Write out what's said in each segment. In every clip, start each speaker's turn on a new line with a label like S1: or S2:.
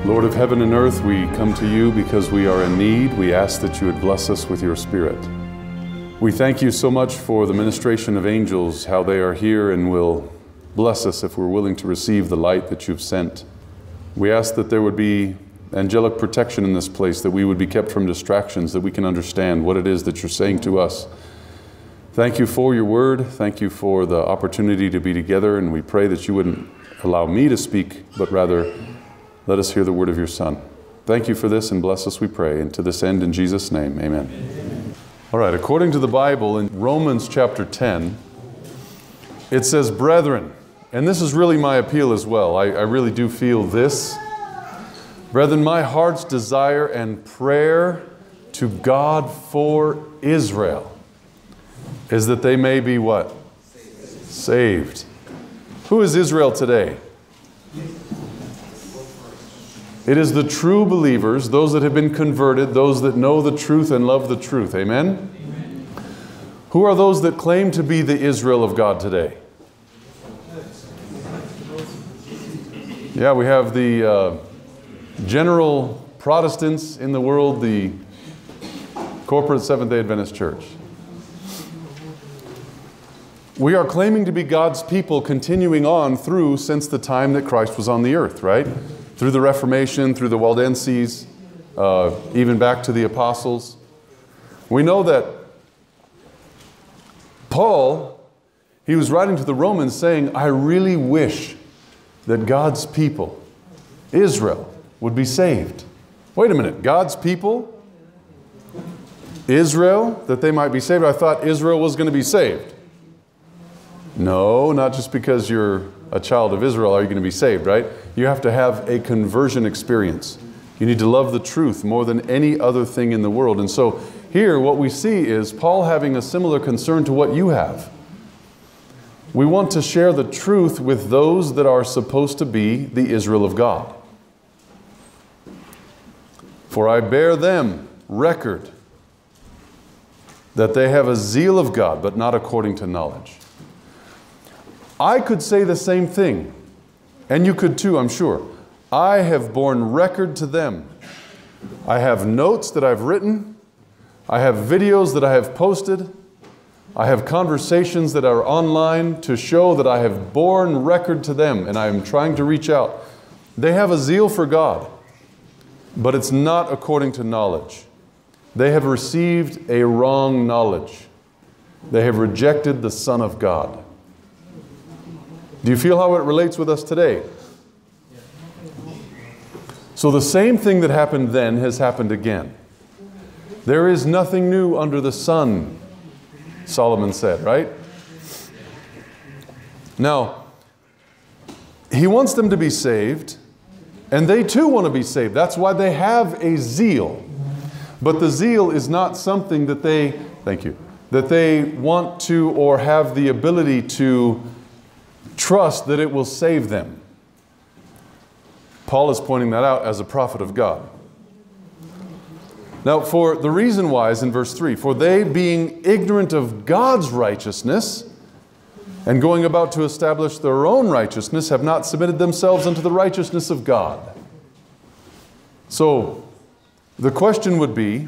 S1: Lord of heaven and earth, we come to you because we are in need. We ask that you would bless us with your Spirit. We thank you so much for the ministration of angels, how they are here and will bless us if we're willing to receive the light that you've sent. We ask that there would be angelic protection in this place, that we would be kept from distractions, that we can understand what it is that you're saying to us. Thank you for your word. Thank you for the opportunity to be together, and we pray that you wouldn't allow me to speak, but rather let us hear the word of your Son. Thank you for this, and bless us, we pray. And to this end, in Jesus' name, amen. Amen. All right, according to the Bible, in Romans chapter 10, it says, brethren, and this is really my appeal as well. I really do feel this. Brethren, my heart's desire and prayer to God for Israel is that they may be what? Saved. Who is Israel today? It is the true believers, those that have been converted, those that know the truth and love the truth. Amen? Amen. Who are those that claim to be the Israel of God today? Yeah, we have the general Protestants in the world, the corporate Seventh-day Adventist Church. We are claiming to be God's people continuing on through since the time that Christ was on the earth, right? Through the Reformation, through the Waldenses, even back to the apostles. We know that Paul, he was writing to the Romans saying, I really wish that God's people, Israel, would be saved. Wait a minute, God's people, Israel, that they might be saved? I thought Israel was going to be saved. No, not just because you're a child of Israel are you going to be saved, right? You have to have a conversion experience. You need to love the truth more than any other thing in the world. And so here what we see is Paul having a similar concern to what you have. We want to share the truth with those that are supposed to be the Israel of God. For I bear them record that they have a zeal of God, but not according to knowledge. I could say the same thing, and you could too, I'm sure. I have borne record to them. I have notes that I've written. I have videos that I have posted. I have conversations that are online to show that I have borne record to them, and I am trying to reach out. They have a zeal for God, but it's not according to knowledge. They have received a wrong knowledge. They have rejected the Son of God. Do you feel how it relates with us today? So the same thing that happened then has happened again. There is nothing new under the sun, Solomon said, right? Now, he wants them to be saved, and they too want to be saved. That's why they have a zeal. But the zeal is not something that they want to or have the ability to trust that it will save them. Paul is pointing that out as a prophet of God. Now, for the reason why is in verse 3, for they being ignorant of God's righteousness and going about to establish their own righteousness have not submitted themselves unto the righteousness of God. So, the question would be,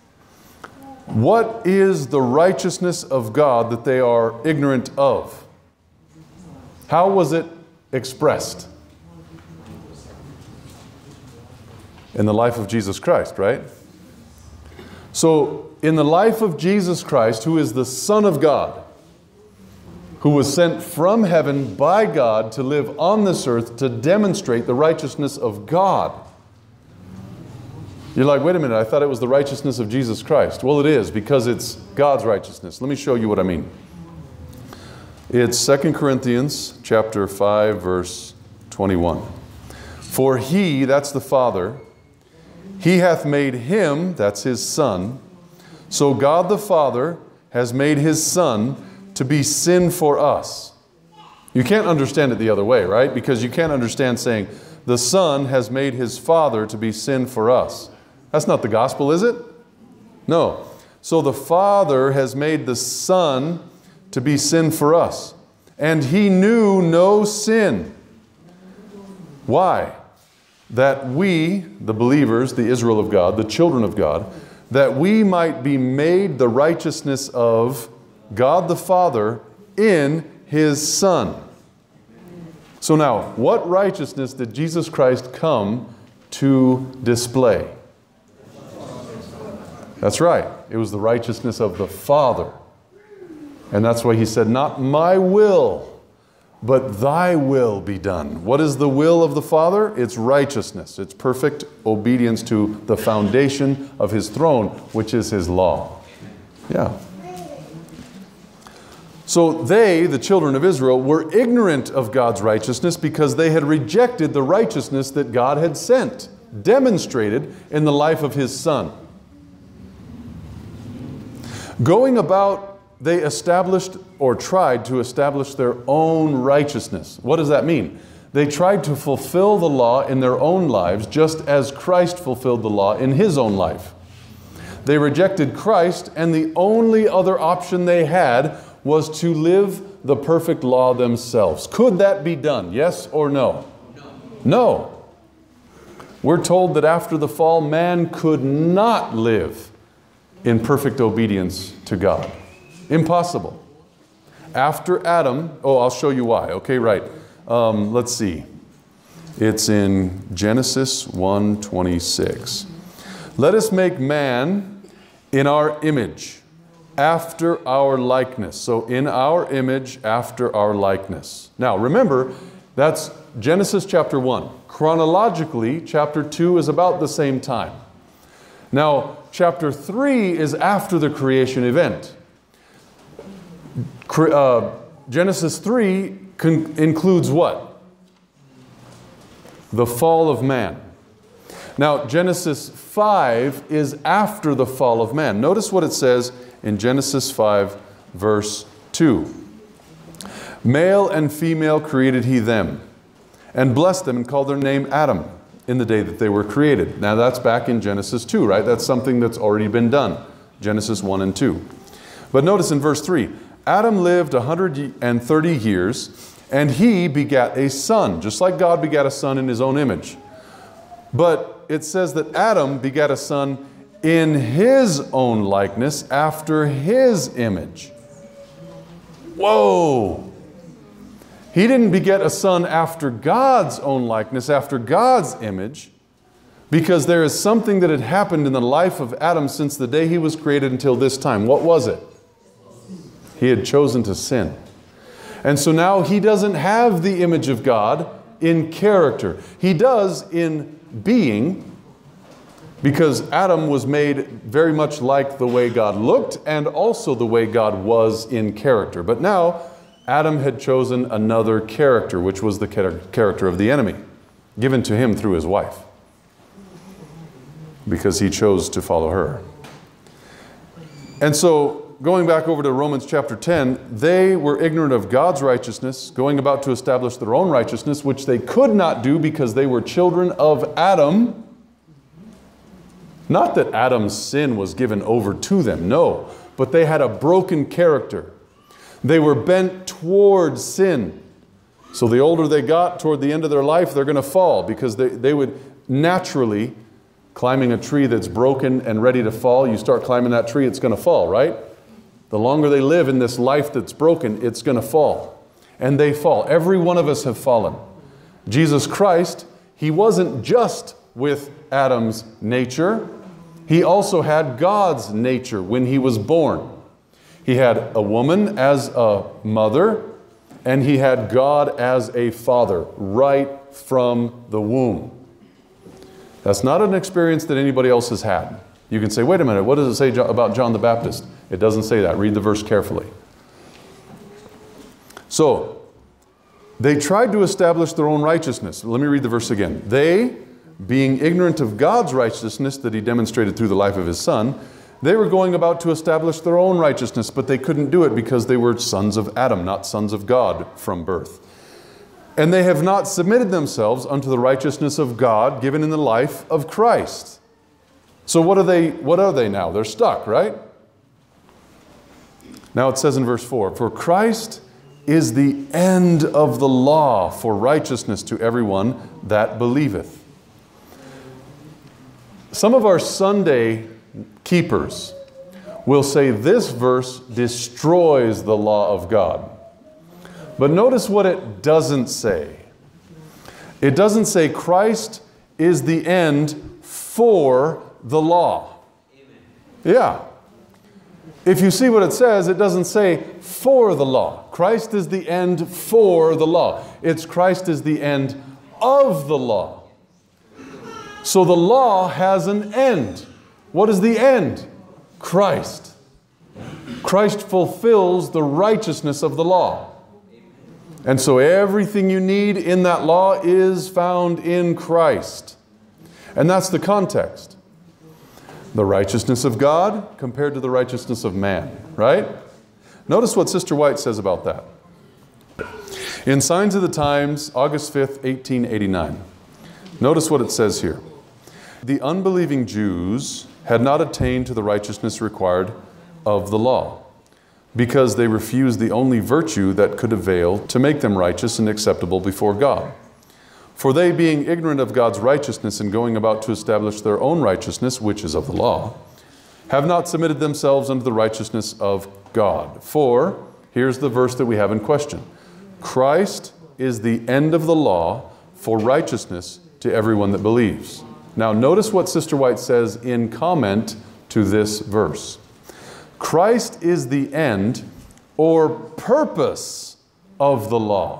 S1: what is the righteousness of God that they are ignorant of? How was it expressed? In the life of Jesus Christ, right? So, in the life of Jesus Christ, who is the Son of God, who was sent from heaven by God to live on this earth to demonstrate the righteousness of God. You're like, wait a minute, I thought it was the righteousness of Jesus Christ. Well, it is, because it's God's righteousness. Let me show you what I mean. It's 2 Corinthians chapter 5, verse 21. For he, that's the Father, he hath made him, that's his Son. So God the Father has made his Son to be sin for us. You can't understand it the other way, right? Because you can't understand saying, the Son has made his Father to be sin for us. That's not the gospel, is it? No. So the Father has made the Son to be sin for us. And he knew no sin. Why? that we, the believers, the Israel of God, the children of God, that we might be made the righteousness of God the Father in His Son. So now, what righteousness did Jesus Christ come to display? That's right. It was the righteousness of the Father. And that's why He said, not my will, but thy will be done. What is the will of the Father? It's righteousness. It's perfect obedience to the foundation of His throne, which is His law. Yeah. So they, the children of Israel, were ignorant of God's righteousness because they had rejected the righteousness that God had sent, demonstrated in the life of His Son. Going about, they established or tried to establish their own righteousness. What does that mean? They tried to fulfill the law in their own lives just as Christ fulfilled the law in His own life. They rejected Christ, and the only other option they had was to live the perfect law themselves. Could that be done? Yes or no? No. We're told that after the fall, man could not live in perfect obedience to God. Impossible. After Adam, I'll show you why. Okay, right. Let's see. It's in Genesis 1:26. Let us make man in our image, after our likeness. So in our image, after our likeness. Now remember, that's Genesis chapter 1. Chronologically, chapter 2 is about the same time. Now, chapter 3 is after the creation event. Genesis 3 includes what? The fall of man. Now, Genesis 5 is after the fall of man. Notice what it says in Genesis 5, verse 2. Male and female created He them, and blessed them and called their name Adam in the day that they were created. Now that's back in Genesis 2, right? That's something that's already been done. Genesis 1 and 2. But notice in verse 3, Adam lived 130 years, and he begat a son, just like God begat a son in His own image. But it says that Adam begat a son in his own likeness, after his image. Whoa! He didn't beget a son after God's own likeness, after God's image, because there is something that had happened in the life of Adam since the day he was created until this time. What was it? He had chosen to sin. And so now he doesn't have the image of God in character. He does in being, because Adam was made very much like the way God looked and also the way God was in character. But now Adam had chosen another character, which was the character of the enemy, given to him through his wife, because he chose to follow her. And so, going back over to Romans chapter 10, they were ignorant of God's righteousness, going about to establish their own righteousness, which they could not do because they were children of Adam. Not that Adam's sin was given over to them, no, but they had a broken character. They were bent toward sin. So the older they got, toward the end of their life, they're going to fall, because they would naturally, climbing a tree that's broken and ready to fall, you start climbing that tree, it's going to fall, right? The longer they live in this life that's broken, it's going to fall. And they fall. Every one of us have fallen. Jesus Christ, He wasn't just with Adam's nature. He also had God's nature when He was born. He had a woman as a mother, and He had God as a father right from the womb. That's not an experience that anybody else has had. You can say, wait a minute, what does it say about John the Baptist? It doesn't say that. Read the verse carefully. So, they tried to establish their own righteousness. Let me read the verse again. They, being ignorant of God's righteousness that He demonstrated through the life of His Son, they were going about to establish their own righteousness, but they couldn't do it because they were sons of Adam, not sons of God from birth. And they have not submitted themselves unto the righteousness of God given in the life of Christ. So what are they now? They're stuck, right? Now it says in verse 4, for Christ is the end of the law for righteousness to everyone that believeth. Some of our Sunday keepers will say this verse destroys the law of God. But notice what it doesn't say. It doesn't say Christ is the end for the law. Yeah. If you see what it says, it doesn't say for the law. Christ is the end for the law. It's Christ is the end of the law. So the law has an end. What is the end? Christ. Christ fulfills the righteousness of the law. And so everything you need in that law is found in Christ. And that's the context. The righteousness of God compared to the righteousness of man, right? Notice what Sister White says about that. In Signs of the Times, August 5th, 1889. Notice what it says here. The unbelieving Jews had not attained to the righteousness required of the law, because they refused the only virtue that could avail to make them righteous and acceptable before God. For they, being ignorant of God's righteousness and going about to establish their own righteousness, which is of the law, have not submitted themselves unto the righteousness of God. For, here's the verse that we have in question. Christ is the end of the law for righteousness to everyone that believes. Now notice what Sister White says in comment to this verse. Christ is the end or purpose of the law.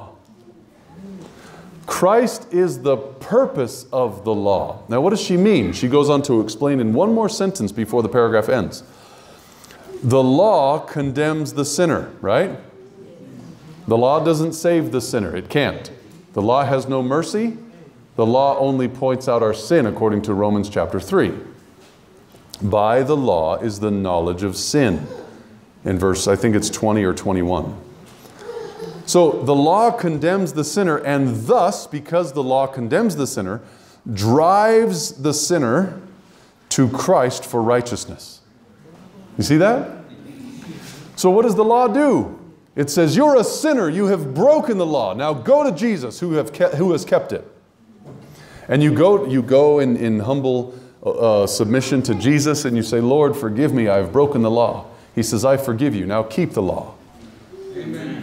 S1: Christ is the purpose of the law. Now what does she mean? She goes on to explain in one more sentence before the paragraph ends. The law condemns the sinner, right? The law doesn't save the sinner. It can't. The law has no mercy. The law only points out our sin, according to Romans chapter 3. By the law is the knowledge of sin. In verse, I think it's 20 or 21. So the law condemns the sinner, and thus, because the law condemns the sinner, drives the sinner to Christ for righteousness. You see that? So what does the law do? It says, you're a sinner, you have broken the law. Now go to Jesus who has kept it. And you go in humble submission to Jesus and you say, Lord, forgive me, I have broken the law. He says, I forgive you, now keep the law. Amen.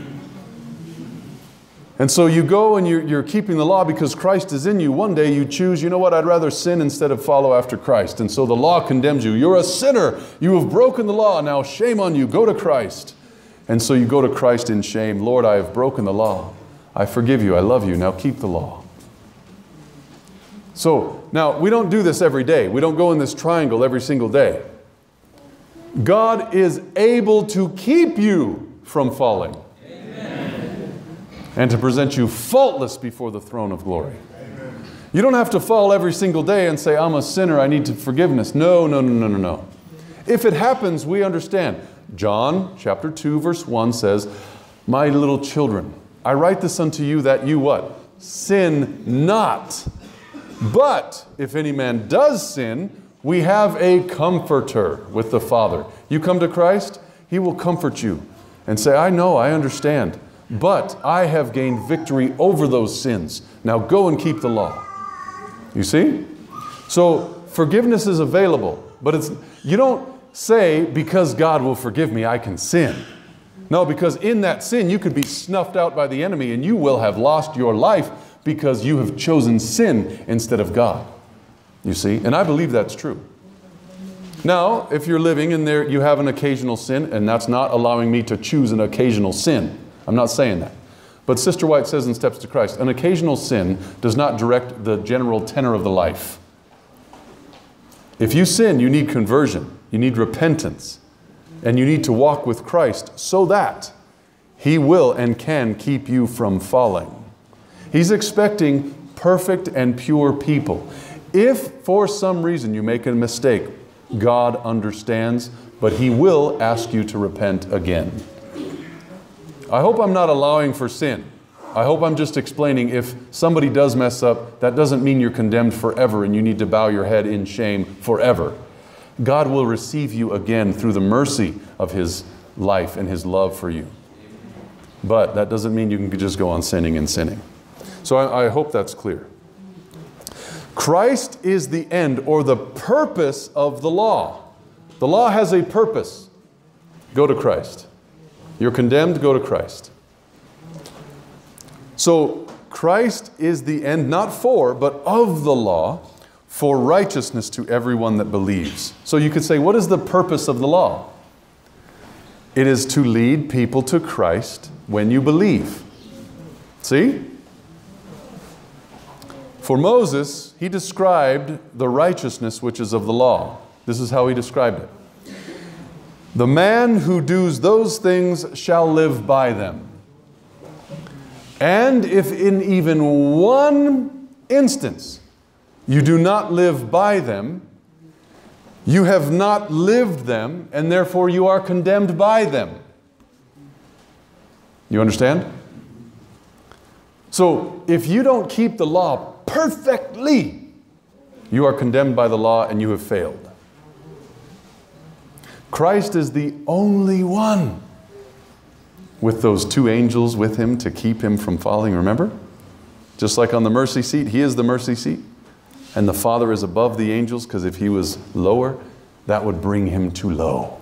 S1: And so you go and you're keeping the law because Christ is in you. One day you choose, you know what, I'd rather sin instead of follow after Christ. And so the law condemns you. You're a sinner. You have broken the law. Now shame on you. Go to Christ. And so you go to Christ in shame. Lord, I have broken the law. I forgive you. I love you. Now keep the law. So now we don't do this every day. We don't go in this triangle every single day. God is able to keep you from falling. And to present you faultless before the throne of glory. Amen. You don't have to fall every single day and say, I'm a sinner, I need forgiveness. No. If it happens, we understand. John chapter 2 verse 1 says, my little children, I write this unto you that you what? Sin not. But if any man does sin, we have a comforter with the Father. You come to Christ, He will comfort you and say, I know, I understand. But I have gained victory over those sins. Now go and keep the law. You see? So forgiveness is available. But you don't say, because God will forgive me, I can sin. No, because in that sin you could be snuffed out by the enemy and you will have lost your life because you have chosen sin instead of God. You see? And I believe that's true. Now, if you're living and there you have an occasional sin, and that's not allowing me to choose an occasional sin. I'm not saying that. But Sister White says in Steps to Christ, an occasional sin does not direct the general tenor of the life. If you sin, you need conversion, you need repentance, and you need to walk with Christ so that He will and can keep you from falling. He's expecting perfect and pure people. If for some reason you make a mistake, God understands, but He will ask you to repent again. I hope I'm not allowing for sin. I hope I'm just explaining if somebody does mess up, that doesn't mean you're condemned forever and you need to bow your head in shame forever. God will receive you again through the mercy of His life and His love for you. But that doesn't mean you can just go on sinning and sinning. So I hope that's clear. Christ is the end or the purpose of the law. The law has a purpose. Go to Christ. You're condemned, go to Christ. So Christ is the end, not for, but of the law, for righteousness to everyone that believes. So you could say, what is the purpose of the law? It is to lead people to Christ when you believe. See? For Moses, he described the righteousness which is of the law. This is how he described it. The man who does those things shall live by them. And if in even one instance you do not live by them, you have not lived them, and therefore you are condemned by them. You understand? So if you don't keep the law perfectly, you are condemned by the law and you have failed. Christ is the only one with those two angels with him to keep him from falling, remember? Just like on the mercy seat, he is the mercy seat. And the Father is above the angels, because if he was lower, that would bring him too low.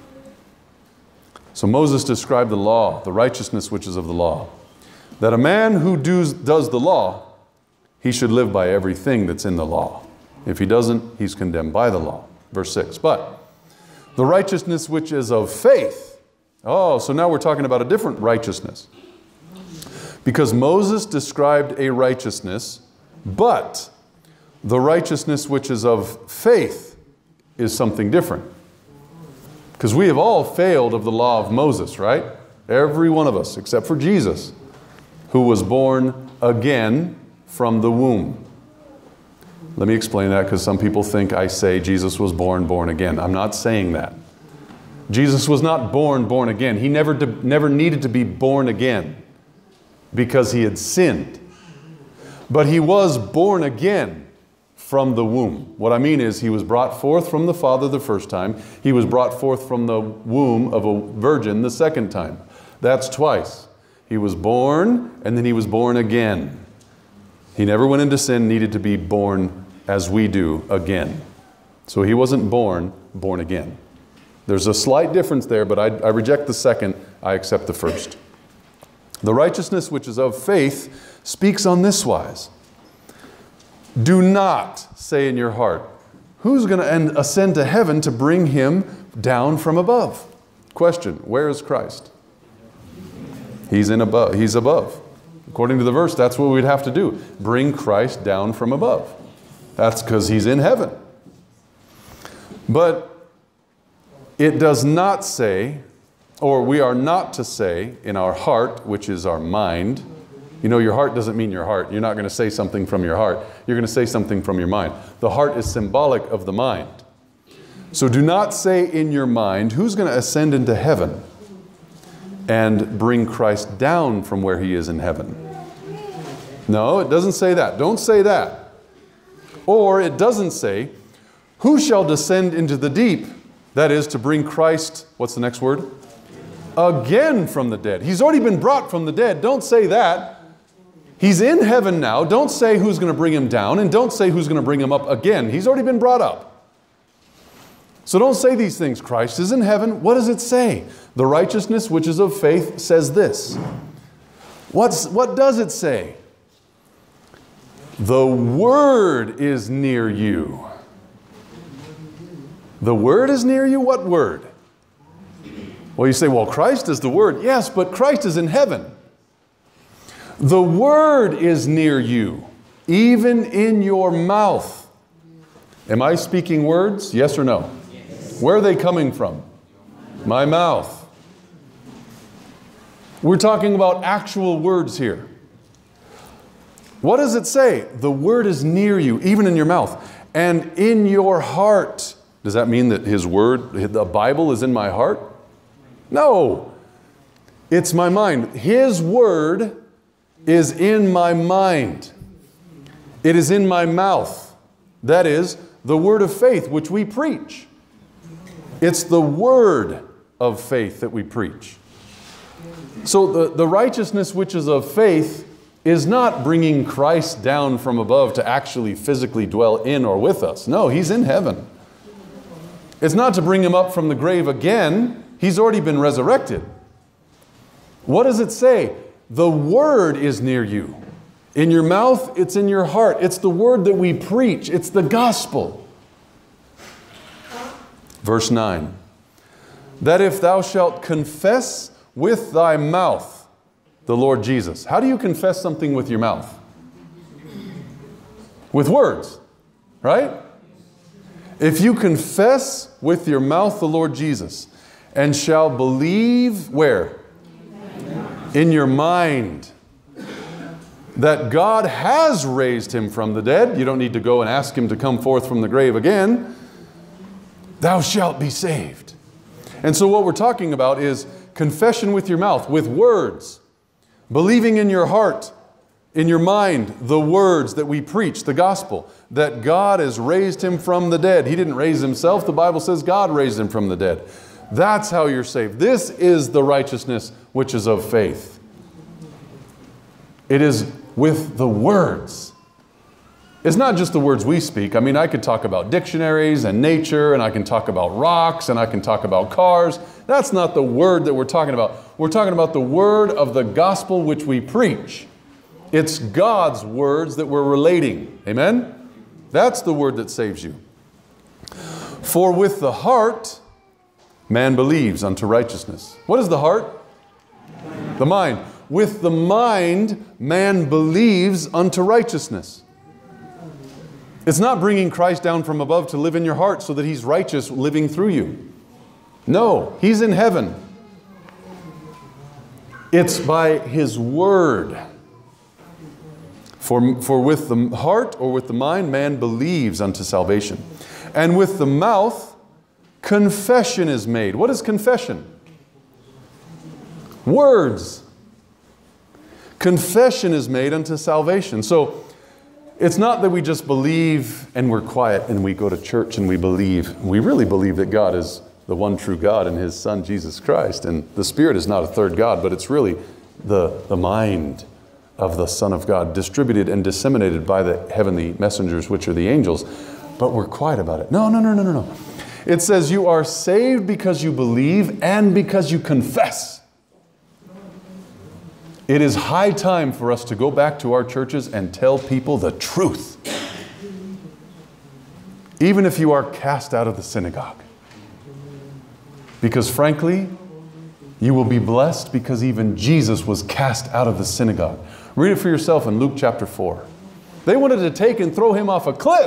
S1: So Moses described the law, the righteousness which is of the law. That a man who does the law, he should live by everything that's in the law. If he doesn't, he's condemned by the law. Verse 6. But the righteousness which is of faith. Oh, so now we're talking about a different righteousness. Because Moses described a righteousness, but the righteousness which is of faith is something different. Because we have all failed of the law of Moses, right? Every one of us, except for Jesus, who was born again from the womb. Let me explain that, because some people think I say Jesus was born again. I'm not saying that. Jesus was not born again. He never needed to be born again because he had sinned. But he was born again from the womb. What I mean is he was brought forth from the Father the first time. He was brought forth from the womb of a virgin the second time. That's twice. He was born and then he was born again. He never went into sin, needed to be born as we do again. So he wasn't born again. There's a slight difference there, but I reject the second, I accept the first. The righteousness which is of faith speaks on this wise. Do not say in your heart, who's going to ascend to heaven to bring him down from above? Question, where is Christ? He's above. According to the verse, that's what we'd have to do. Bring Christ down from above. That's because he's in heaven. But it does not say, or we are not to say in our heart, which is our mind. You know, your heart doesn't mean your heart. You're not going to say something from your heart. You're going to say something from your mind. The heart is symbolic of the mind. So do not say in your mind, who's going to ascend into heaven and bring Christ down from where he is in heaven? No, it doesn't say that. Don't say that. Or it doesn't say, who shall descend into the deep? That is, to bring Christ, what's the next word? Again from the dead. He's already been brought from the dead. Don't say that. He's in heaven now. Don't say who's going to bring him down, and don't say who's going to bring him up again. He's already been brought up. So don't say these things. Christ is in heaven. What does it say? The righteousness which is of faith says this. What does it say? The word is near you. The word is near you? What word? Well, you say, well, Christ is the word. Yes, but Christ is in heaven. The word is near you, even in your mouth. Am I speaking words? Yes or no? Yes. Where are they coming from? My mouth. We're talking about actual words here. What does it say? The word is near you, even in your mouth, and in your heart. Does that mean that his word, the Bible, is in my heart? No. It's my mind. His word is in my mind. It is in my mouth. That is the word of faith which we preach. It's the word of faith that we preach. So the righteousness which is of faith is not bringing Christ down from above to actually physically dwell in or with us. No, He's in heaven. It's not to bring Him up from the grave again. He's already been resurrected. What does it say? The Word is near you. In your mouth, it's in your heart. It's the Word that we preach. It's the gospel. Verse 9. That if thou shalt confess with thy mouth the Lord Jesus. How do you confess something with your mouth? With words, right? If you confess with your mouth the Lord Jesus and shall believe, where? In your mind, that God has raised Him from the dead. You don't need to go and ask Him to come forth from the grave again. Thou shalt be saved. And so what we're talking about is confession with your mouth, with words. Believing in your heart, in your mind, the words that we preach, the gospel, that God has raised Him from the dead. He didn't raise Himself. The Bible says God raised Him from the dead. That's how you're saved. This is the righteousness which is of faith. It is with the words. It's not just the words we speak. I mean, I could talk about dictionaries and nature, and I can talk about rocks, and I can talk about cars. That's not the word that we're talking about. We're talking about the word of the gospel which we preach. It's God's words that we're relating. Amen? That's the word that saves you. For with the heart, man believes unto righteousness. What is the heart? The mind. With the mind, man believes unto righteousness. It's not bringing Christ down from above to live in your heart so that He's righteous living through you. No, He's in heaven. It's by His word. For with the heart or with the mind, man believes unto salvation. And with the mouth, confession is made. What is confession? Words. Confession is made unto salvation. So, it's not that we just believe and we're quiet and we go to church and we believe. We really believe that God is the one true God and His Son, Jesus Christ. And the Spirit is not a third God, but it's really the mind of the Son of God, distributed and disseminated by the heavenly messengers, which are the angels. But we're quiet about it. No. It says you are saved because you believe and because you confess. It is high time for us to go back to our churches and tell people the truth. Even if you are cast out of the synagogue. Because frankly, you will be blessed because even Jesus was cast out of the synagogue. Read it for yourself in Luke chapter 4. They wanted to take and throw Him off a cliff.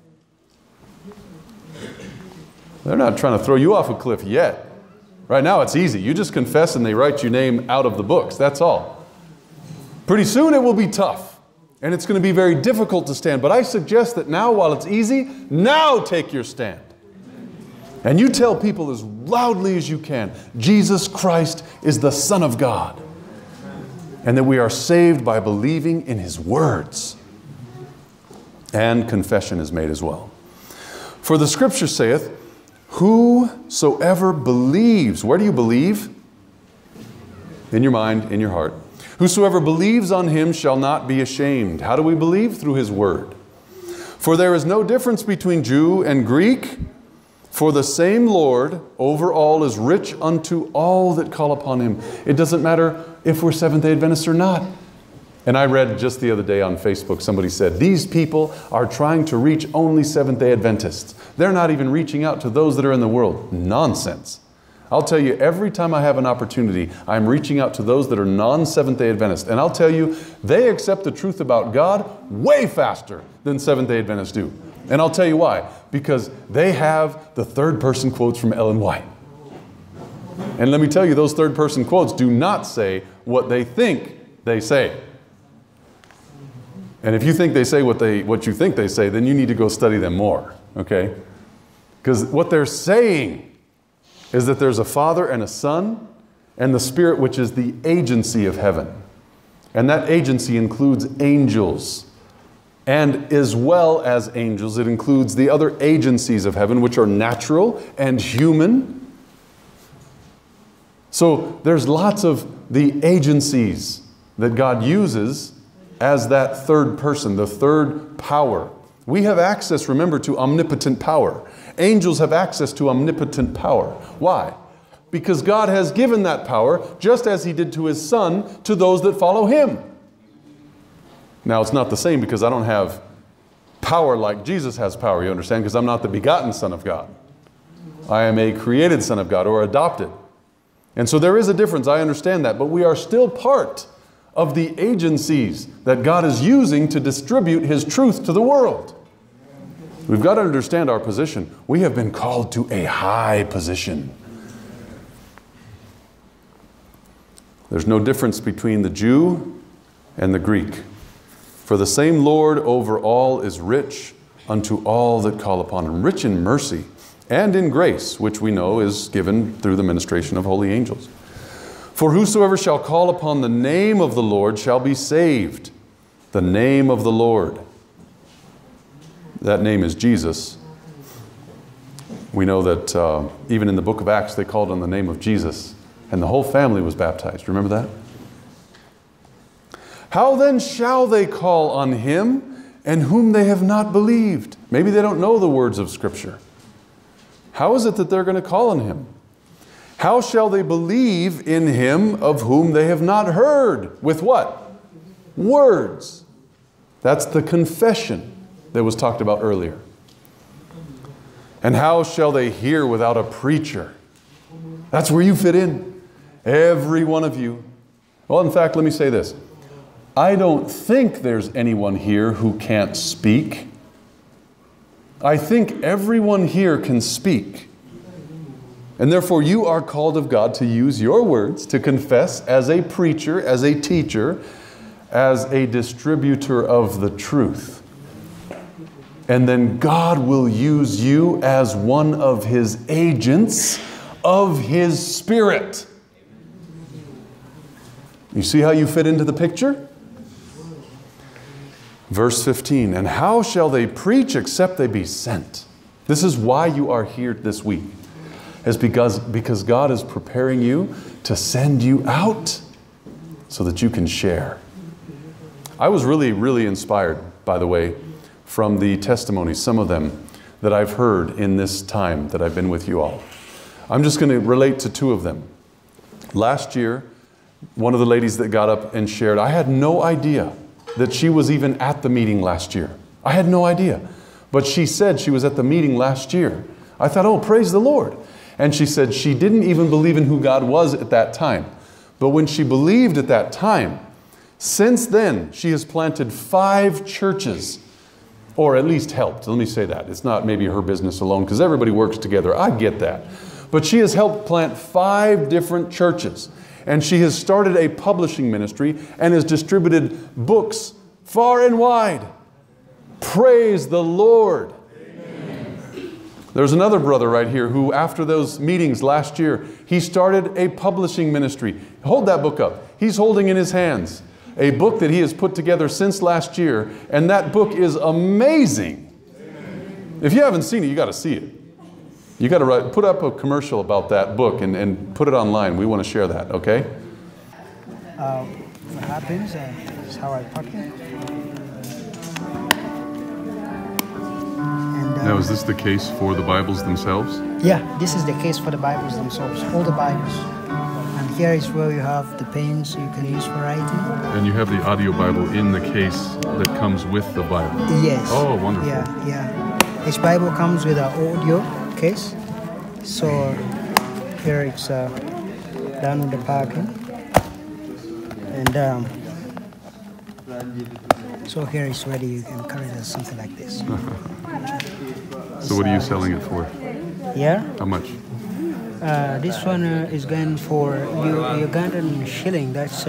S1: They're not trying to throw you off a cliff yet. Right now it's easy. You just confess and they write your name out of the books. That's all. Pretty soon it will be tough. And it's going to be very difficult to stand. But I suggest that now, while it's easy, now take your stand. And you tell people as loudly as you can, Jesus Christ is the Son of God. And that we are saved by believing in His words. And confession is made as well. For the Scripture saith, whosoever believes. Where do you believe? In your mind, in your heart. Whosoever believes on Him shall not be ashamed. How do we believe? Through His word. For there is no difference between Jew and Greek, for the same Lord over all is rich unto all that call upon Him. It doesn't matter if we're Seventh-day Adventists or not. And I read just the other day on Facebook, somebody said, these people are trying to reach only Seventh-day Adventists. They're not even reaching out to those that are in the world. Nonsense. I'll tell you, every time I have an opportunity, I'm reaching out to those that are non-Seventh-day Adventists. And I'll tell you, they accept the truth about God way faster than Seventh-day Adventists do. And I'll tell you why. Because they have the third-person quotes from Ellen White. And let me tell you, those third-person quotes do not say what they think they say. And if you think they say what you think they say, then you need to go study them more. Okay? Because what they're saying is that there's a Father and a Son and the Spirit, which is the agency of heaven. And that agency includes angels. And as well as angels, it includes the other agencies of heaven, which are natural and human. So there's lots of the agencies that God uses as that third person, the third power. We have access, remember, to omnipotent power. Angels have access to omnipotent power. Why? Because God has given that power, just as He did to His Son, to those that follow Him. Now, it's not the same because I don't have power like Jesus has power, you understand? Because I'm not the begotten Son of God. I am a created Son of God, or adopted. And so there is a difference, I understand that, but we are still part of the agencies that God is using to distribute His truth to the world. We've got to understand our position. We have been called to a high position. There's no difference between the Jew and the Greek. For the same Lord over all is rich unto all that call upon Him, rich in mercy and in grace, which we know is given through the ministration of holy angels. For whosoever shall call upon the name of the Lord shall be saved. The name of the Lord. That name is Jesus. We know that even in the book of Acts, they called on the name of Jesus, and the whole family was baptized. Remember that? How then shall they call on Him and whom they have not believed? Maybe they don't know the words of Scripture. How is it that they're going to call on Him? How shall they believe in Him of whom they have not heard? With what? Words. That's the confession that was talked about earlier. And how shall they hear without a preacher? That's where you fit in. Every one of you. Well, in fact, let me say this. I don't think there's anyone here who can't speak. I think everyone here can speak. And therefore you are called of God to use your words to confess as a preacher, as a teacher, as a distributor of the truth. And then God will use you as one of His agents of His Spirit. You see how you fit into the picture? Verse 15, and how shall they preach except they be sent? This is why you are here this week. It's because God is preparing you to send you out so that you can share. I was really, really inspired, by the way, from the testimonies, some of them, that I've heard in this time that I've been with you all. I'm just going to relate to two of them. Last year, one of the ladies that got up and shared, I had no idea that she was even at the meeting last year. I had no idea. But she said she was at the meeting last year. I thought, oh, praise the Lord. And she said she didn't even believe in who God was at that time. But when she believed at that time, since then, she has planted 5 churches, or at least helped. Let me say that. It's not maybe her business alone, because everybody works together. I get that. But she has helped plant 5 different churches. And she has started a publishing ministry and has distributed books far and wide. Praise the Lord. Amen. There's another brother right here who, after those meetings last year, he started a publishing ministry. Hold that book up. He's holding in his hands a book that he has put together since last year, and that book is amazing. Amen. If you haven't seen it, you got to see it. You got to put up a commercial about that book and put it online. We want to share that, okay?
S2: What happens is how I park it.
S1: Now, is this the case for the Bibles themselves?
S2: Yeah, this is the case for the Bibles themselves, all the Bibles. And here is where you have the pens you can use for writing.
S1: And you have the audio Bible in the case that comes with the Bible?
S2: Yes.
S1: Oh, wonderful.
S2: Yeah. Each Bible comes with an audio case. So here it's done with the packing. And so here it's ready. You can carry it as something like this.
S1: So what are you selling it for?
S2: Yeah.
S1: How much?
S2: This one is going for Ugandan shilling. That's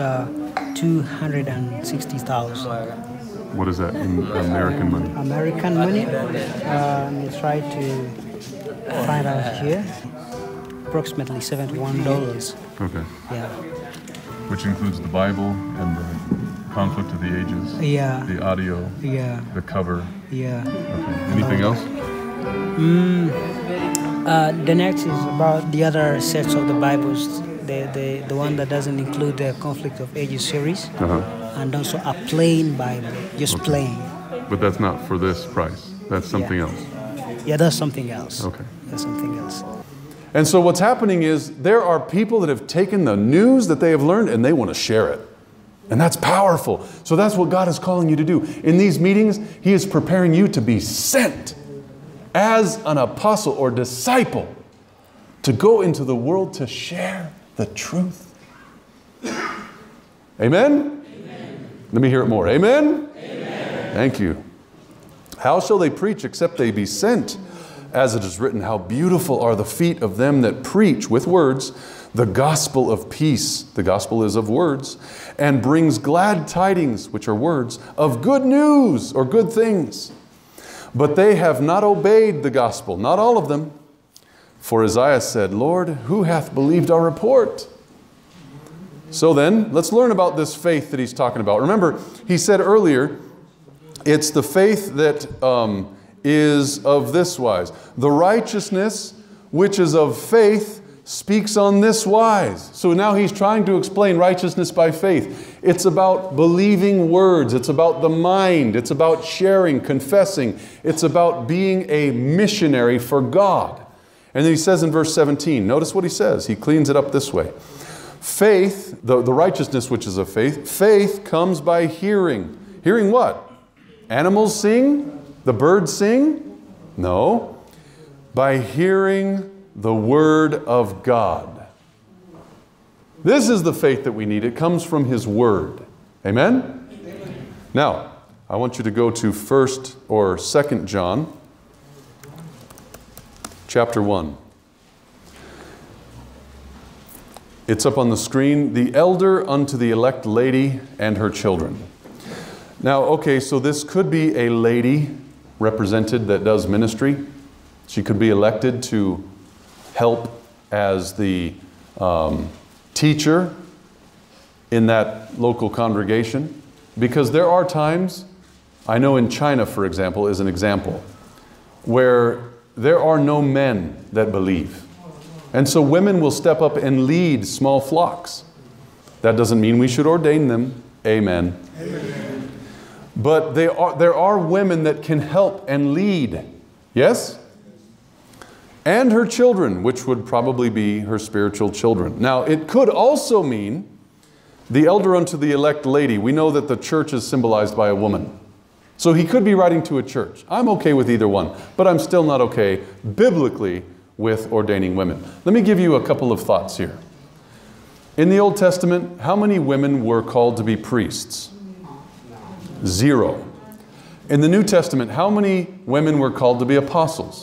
S2: 260,000.
S1: What is that in American money?
S2: American money. Let's try to find out here. Approximately $71.
S1: Okay.
S2: Yeah.
S1: Which includes the Bible and the Conflict of the Ages.
S2: Yeah.
S1: The audio.
S2: Yeah.
S1: The cover.
S2: Yeah.
S1: Okay. Anything else?
S2: The next is about the other sets of the Bibles the one that doesn't include the Conflict of Ages series, and also a plain Bible, just plain.
S1: But that's not for this price. That's something else.
S2: Yeah, that's something else.
S1: Okay.
S2: That's something else.
S1: And so what's happening is there are people that have taken the news that they have learned and they want to share it. And that's powerful. So that's what God is calling you to do. In these meetings, He is preparing you to be sent as an apostle or disciple to go into the world to share the truth. Amen? Amen. Let me hear it more. Amen? Amen. Thank you. How shall they preach except they be sent? As it is written, how beautiful are the feet of them that preach with words the gospel of peace. The gospel is of words. And brings glad tidings, which are words, of good news or good things. But they have not obeyed the gospel, not all of them. For Isaiah said, Lord, who hath believed our report? So then, let's learn about this faith that he's talking about. Remember, he said earlier, it's the faith that is of this wise. The righteousness which is of faith speaks on this wise. So now he's trying to explain righteousness by faith. It's about believing words. It's about the mind. It's about sharing, confessing. It's about being a missionary for God. And then he says in verse 17, notice what he says. He cleans it up this way. Faith, the righteousness which is of faith, faith comes by hearing. Hearing what? Animals sing? The birds sing? No. By hearing the Word of God. This is the faith that we need. It comes from His Word. Amen? Amen. Now, I want you to go to 1st or 2nd John, chapter 1. It's up on the screen. The elder unto the elect lady and her children. Now, okay, so this could be a lady represented that does ministry. She could be elected to help as the teacher in that local congregation. Because there are times, I know in China, for example, is an example, where there are no men that believe. And so women will step up and lead small flocks. That doesn't mean we should ordain them. Amen. Amen. But there are women that can help and lead. Yes? And her children, which would probably be her spiritual children. Now, it could also mean the elder unto the elect lady. We know that the church is symbolized by a woman. So he could be writing to a church. I'm okay with either one, but I'm still not okay biblically with ordaining women. Let me give you a couple of thoughts here. In the Old Testament, how many women were called to be priests? 0. In the New Testament, how many women were called to be apostles?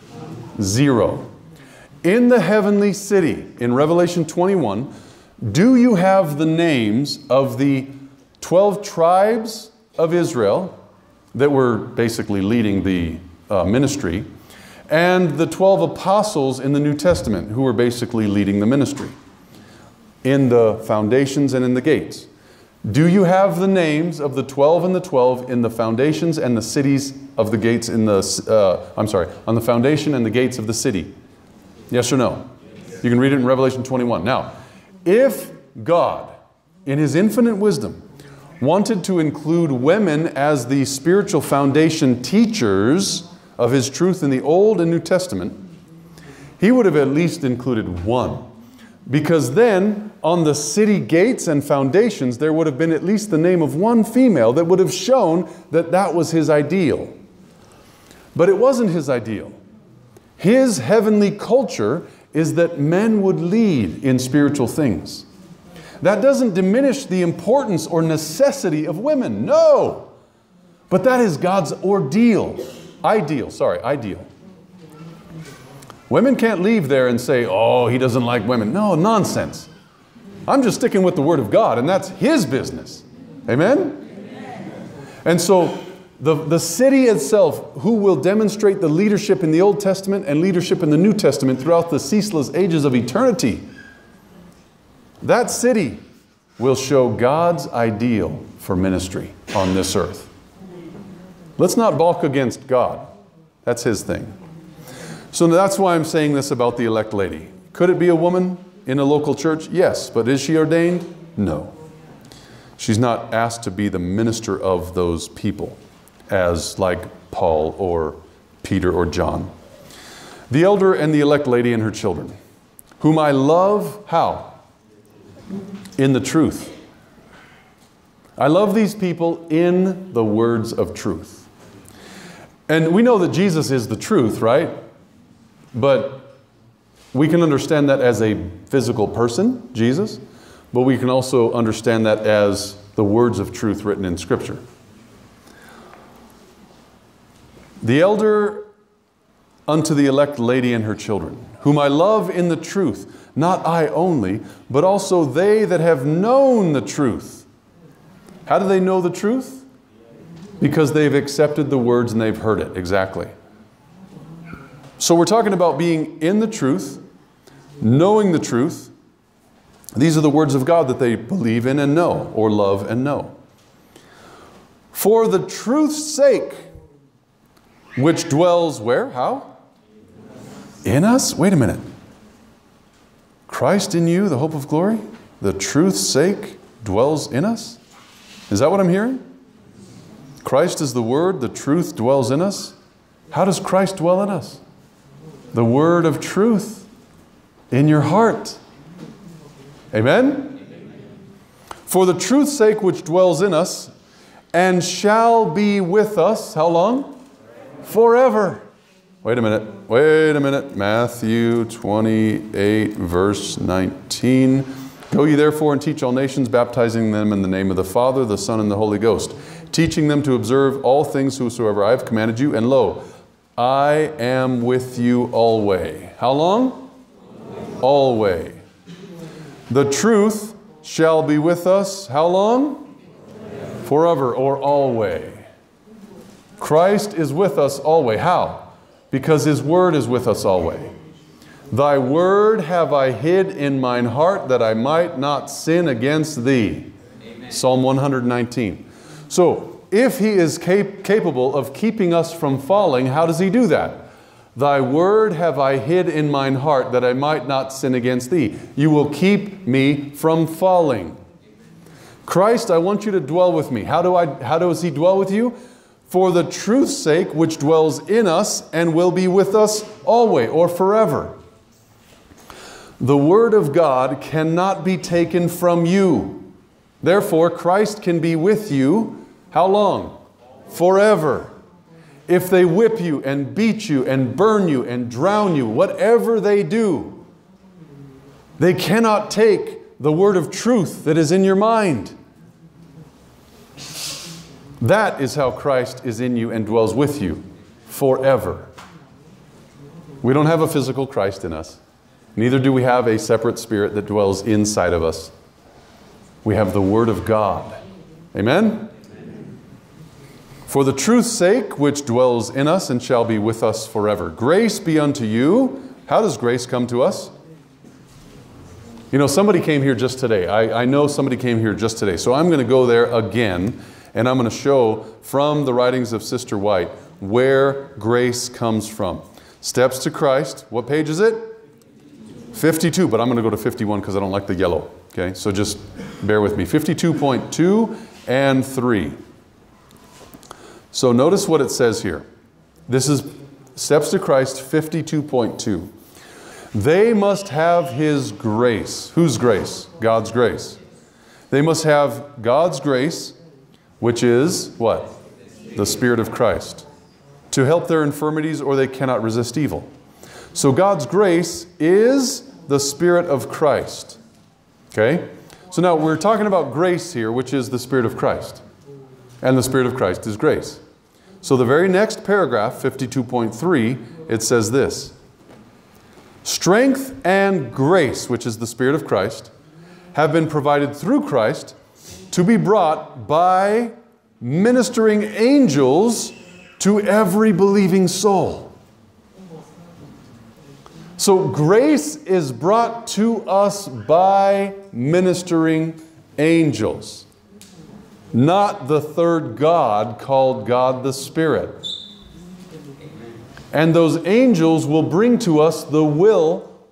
S1: 0. In the heavenly city, in Revelation 21, do you have the names of the 12 tribes of Israel that were basically leading the ministry, and the 12 apostles in the New Testament who were basically leading the ministry in the foundations and in the gates? Do you have the names of the 12 and the 12 in the foundations and the cities of the gates in the, on the foundation and the gates of the city? Yes or no? You can read it in Revelation 21. Now, if God, in His infinite wisdom, wanted to include women as the spiritual foundation teachers of His truth in the Old and New Testament, He would have at least included one. Because then, on the city gates and foundations, there would have been at least the name of one female that would have shown that that was His ideal. But it wasn't His ideal. His heavenly culture is that men would lead in spiritual things. That doesn't diminish the importance or necessity of women. No! But that is God's ideal. Women can't leave there and say, oh, He doesn't like women. No, nonsense. I'm just sticking with the Word of God, and that's His business. Amen? Amen. And so the city itself, who will demonstrate the leadership in the Old Testament and leadership in the New Testament throughout the ceaseless ages of eternity, that city will show God's ideal for ministry on this earth. Let's not balk against God. That's His thing. So that's why I'm saying this about the elect lady. Could it be a woman? in a local church? Yes. But is she ordained? No. She's not asked to be the minister of those people as like Paul or Peter or John. The elder and the elect lady and her children, whom I love, how? In the truth. I love these people in the words of truth. And we know that Jesus is the truth, right? But we can understand that as a physical person, Jesus, but we can also understand that as the words of truth written in Scripture. The elder unto the elect lady and her children, whom I love in the truth, not I only, but also they that have known the truth. How do they know the truth? Because they've accepted the words and they've heard it. Exactly. So we're talking about being in the truth, knowing the truth. These are the words of God that they believe in and know, or love and know. For the truth's sake, which dwells where? How? In us? Wait a minute. Christ in you, the hope of glory? The truth's sake dwells in us? Is that what I'm hearing? Christ is the Word, the truth dwells in us. How does Christ dwell in us? The word of truth in your heart. Amen? For the truth's sake which dwells in us and shall be with us, how long? Forever. Wait a minute. Matthew 28, verse 19. Go ye therefore and teach all nations, baptizing them in the name of the Father, the Son, and the Holy Ghost, teaching them to observe all things whatsoever I have commanded you. And lo, I am with you always. How long? Always. The truth shall be with us, how long? Forever or always. Christ is with us always. How? Because His Word is with us always. Thy word have I hid in mine heart that I might not sin against Thee. Amen. Psalm 119. So, if He is capable of keeping us from falling, how does He do that? Thy word have I hid in mine heart that I might not sin against Thee. You will keep me from falling. Christ, I want you to dwell with me. How does He dwell with you? For the truth's sake which dwells in us and will be with us always or forever. The Word of God cannot be taken from you. Therefore, Christ can be with you. How long? Forever. If they whip you and beat you and burn you and drown you, whatever they do, they cannot take the word of truth that is in your mind. That is how Christ is in you and dwells with you forever. We don't have a physical Christ in us. Neither do we have a separate spirit that dwells inside of us. We have the Word of God. Amen? For the truth's sake, which dwells in us and shall be with us forever. Grace be unto you. How does grace come to us? You know, somebody came here just today. I know somebody came here just today. So I'm going to go there again, and I'm going to show from the writings of Sister White where grace comes from. Steps to Christ. What page is it? 52, but I'm going to go to 51 because I don't like the yellow. Okay, so just bear with me. 52.2 and 3. So notice what it says here. This is Steps to Christ 52.2. They must have His grace. Whose grace? God's grace. They must have God's grace, which is what? The Spirit of Christ, to help their infirmities, or they cannot resist evil. So God's grace is the Spirit of Christ. Okay? So now we're talking about grace here, which is the Spirit of Christ. And the Spirit of Christ is grace. So the very next paragraph, 52.3, it says this. Strength and grace, which is the Spirit of Christ, have been provided through Christ to be brought by ministering angels to every believing soul. So grace is brought to us by ministering angels, not the third God called God the Spirit. And those angels will bring to us the will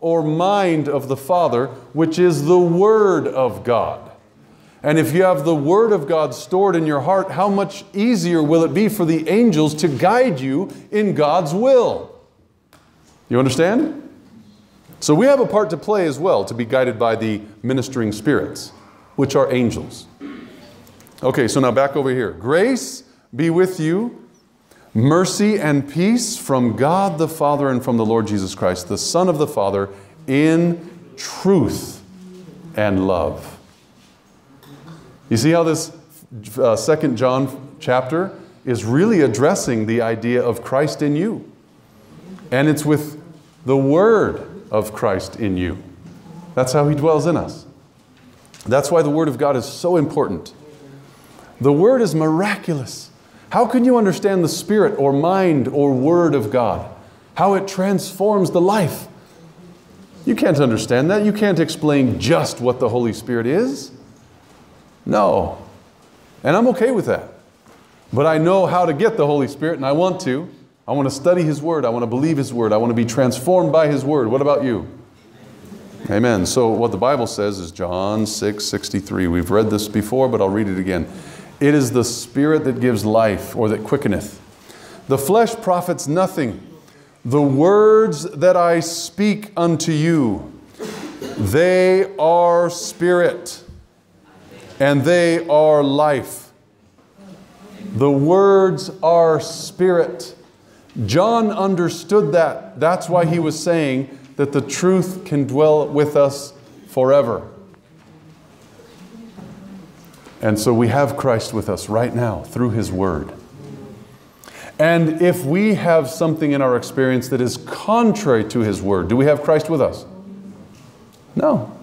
S1: or mind of the Father, which is the Word of God. And if you have the Word of God stored in your heart, how much easier will it be for the angels to guide you in God's will? You understand? So we have a part to play as well, to be guided by the ministering spirits, which are angels. Okay, so now back over here. Grace be with you, mercy and peace from God the Father and from the Lord Jesus Christ, the Son of the Father, in truth and love. You see how this 2 John chapter is really addressing the idea of Christ in you. And it's with the Word of Christ in you. That's how He dwells in us. That's why the Word of God is so important. The Word is miraculous. How can you understand the Spirit or mind or Word of God? How it transforms the life? You can't understand that. You can't explain just what the Holy Spirit is. No. And I'm okay with that. But I know how to get the Holy Spirit, and I want to. I want to study His Word. I want to believe His Word. I want to be transformed by His Word. What about you? Amen. So what the Bible says is John 6:63. We've read this before, but I'll read it again. It is the Spirit that gives life, or that quickeneth. The flesh profits nothing. The words that I speak unto you, they are spirit, and they are life. The words are spirit. John understood that. That's why he was saying that the truth can dwell with us forever. And so we have Christ with us right now through His Word. And if we have something in our experience that is contrary to His Word, do we have Christ with us? No.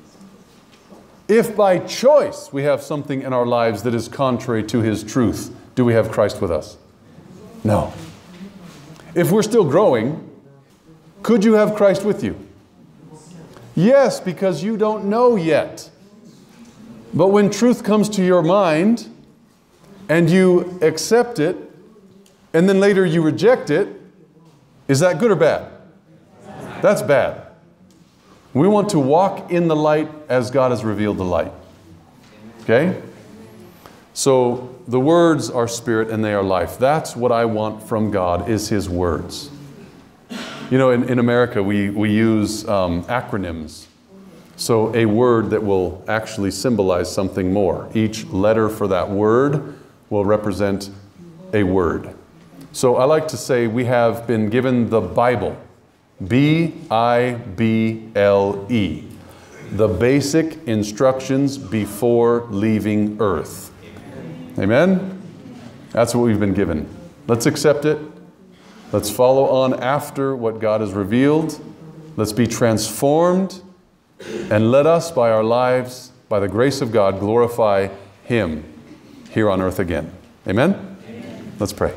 S1: If by choice we have something in our lives that is contrary to His truth, do we have Christ with us? No. If we're still growing, could you have Christ with you? Yes, because you don't know yet. But when truth comes to your mind and you accept it, and then later you reject it, is that good or bad? That's bad. We want to walk in the light as God has revealed the light. Okay? So the words are spirit and they are life. That's what I want from God, is His words. You know, in America we use acronyms. So a word that will actually symbolize something more. Each letter for that word will represent a word. So I like to say we have been given the Bible. B-I-B-L-E. The basic instructions before leaving earth. Amen? That's what we've been given. Let's accept it. Let's follow on after what God has revealed. Let's be transformed. And let us, by our lives, by the grace of God, glorify Him here on earth again. Amen? Amen. Let's pray.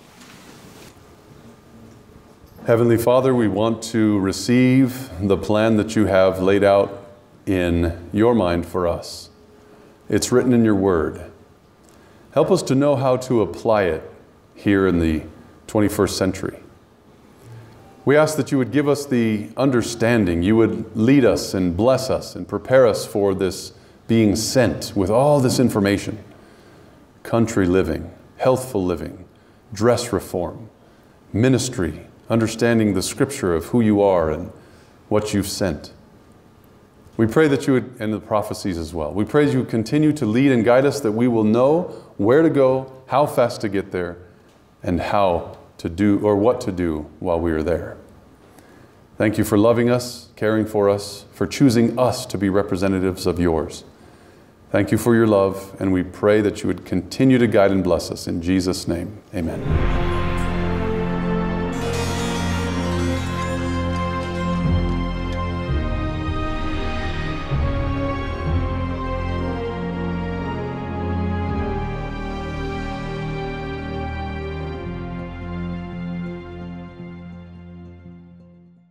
S1: Heavenly Father, we want to receive the plan that you have laid out in your mind for us. It's written in your word. Help us to know how to apply it here in the 21st century. We ask that you would give us the understanding. You would lead us and bless us and prepare us for this being sent with all this information. Country living, healthful living, dress reform, ministry, understanding the scripture of who you are and what you've sent. We pray that you would, and the prophecies as well. We pray that you would continue to lead and guide us, that we will know where to go, how fast to get there, and how to do, or what to do while we are there. Thank you for loving us, caring for us, for choosing us to be representatives of yours. Thank you for your love, and we pray that you would continue to guide and bless us. In Jesus' name, amen.